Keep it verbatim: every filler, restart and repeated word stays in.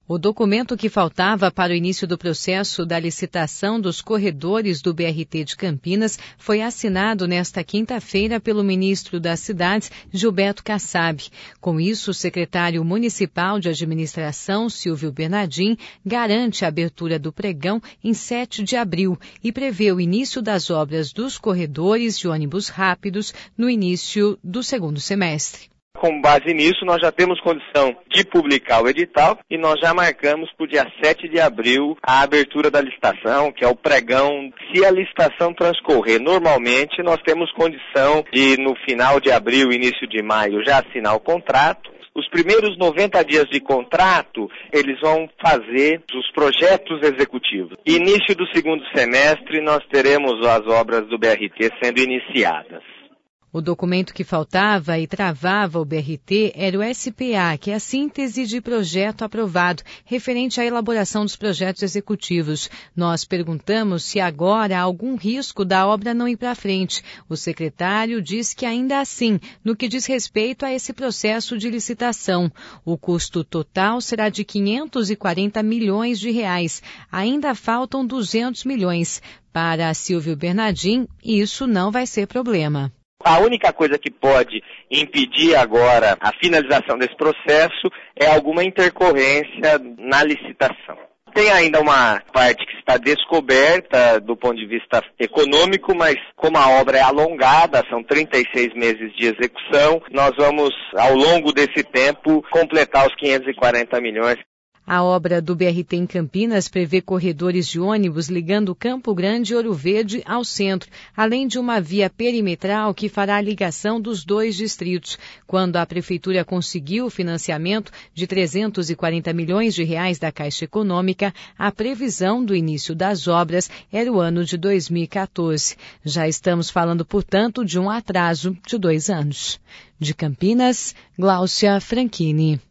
O documento que faltava para o início do processo da licitação dos corredores do B R T de Campinas foi assinado nesta quinta-feira pelo ministro das Cidades, Gilberto Kassab. Com isso, o secretário municipal de administração, Silvio Bernardim, garante a abertura do pregão em sete de abril e prevê o início das obras dos corredores de ônibus rápidos no início do segundo semestre. Com base nisso, nós já temos condição de publicar o edital e nós já marcamos para o dia sete de abril a abertura da licitação, que é o pregão. Se a licitação transcorrer normalmente, nós temos condição de, no final de abril, início de maio, já assinar o contrato. Os primeiros noventa dias de contrato, eles vão fazer os projetos executivos. Início do segundo semestre, nós teremos as obras do B R T sendo iniciadas. O documento que faltava e travava o B R T era o S P A, que é a síntese de projeto aprovado, referente à elaboração dos projetos executivos. Nós perguntamos se agora há algum risco da obra não ir para frente. O secretário diz que ainda assim, no que diz respeito a esse processo de licitação. O custo total será de quinhentos e quarenta milhões de reais. Ainda faltam duzentos milhões. Para Silvio Bernardim, isso não vai ser problema. A única coisa que pode impedir agora a finalização desse processo é alguma intercorrência na licitação. Tem ainda uma parte que está descoberta do ponto de vista econômico, mas como a obra é alongada, são trinta e seis meses de execução, nós vamos, ao longo desse tempo, completar os quinhentos e quarenta milhões. A obra do B R T em Campinas prevê corredores de ônibus ligando Campo Grande e Ouro Verde ao centro, além de uma via perimetral que fará a ligação dos dois distritos. Quando a Prefeitura conseguiu o financiamento de trezentos e quarenta milhões de reais da Caixa Econômica, a previsão do início das obras era o ano de dois mil e quatorze. Já estamos falando, portanto, de um atraso de dois anos. De Campinas, Gláucia Franchini.